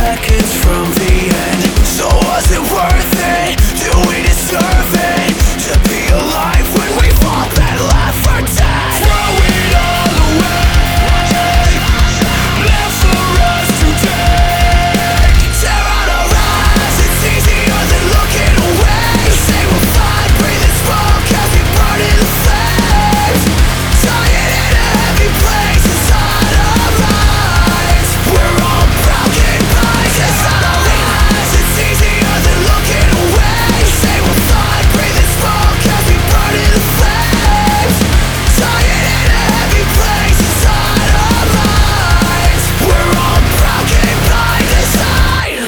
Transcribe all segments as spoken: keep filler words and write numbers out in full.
seconds from the end. So was it worth it? Do we deserve it? To be alive when we fought and left for dead? Throw it all away, left for us to take. Tear out our eyes, it's easier than looking away. Say we'll fight, breathe and smoke as we burn in the flames. Dying in a heavy place inside our minds. We're all broken by desire. It's easier than looking away. Say we'll fight, breathe and smoke as we burn in the flames. Dying in a heavy place inside our minds. We're all broken by design.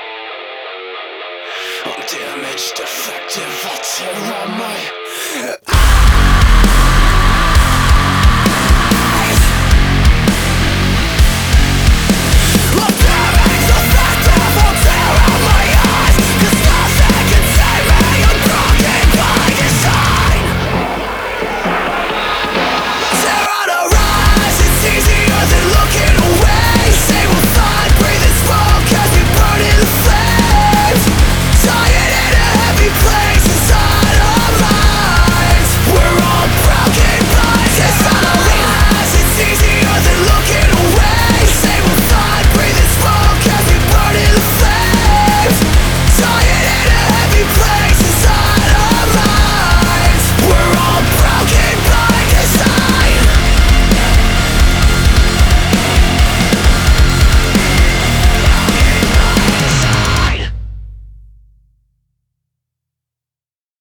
I'm damaged, defective, I'll tear out my